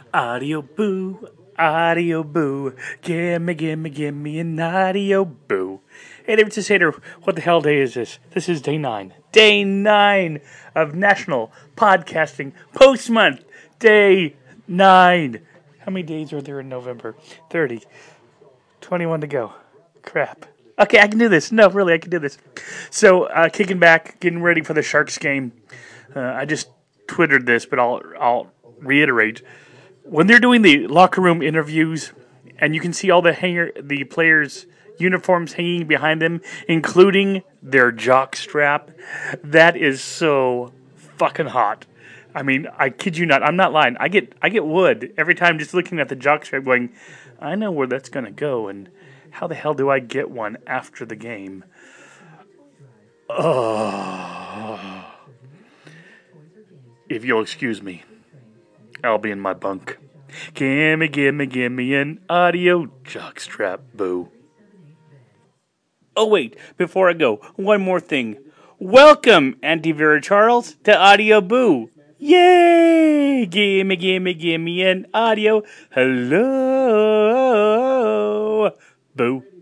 Audio boo, audio boo. Gimme an audio boo. Hey, David Cicero, what the hell day is this? This is day 9. Day 9 of National Podcasting Post Month. Day 9. How many days are there in November? 30. 21 to go. Crap. Okay, I can do this. No, really, I can do this. So, kicking back, getting ready for the Sharks game. I just twittered this, but I'll reiterate. When they're doing the locker room interviews, and you can see all the players' uniforms hanging behind them, including their jock strap, that is so fucking hot. I mean, I kid you not. I'm not lying. I get wood every time just looking at the jock strap, going, I know where that's gonna go, and how the hell do I get one after the game? Oh, if you'll excuse me, I'll be in my bunk. Gimme an audio jockstrap, boo. Oh, wait, before I go, one more thing. Welcome, Auntie Vera Charles, to Audio Boo. Yay! Gimme an audio. Hello, boo.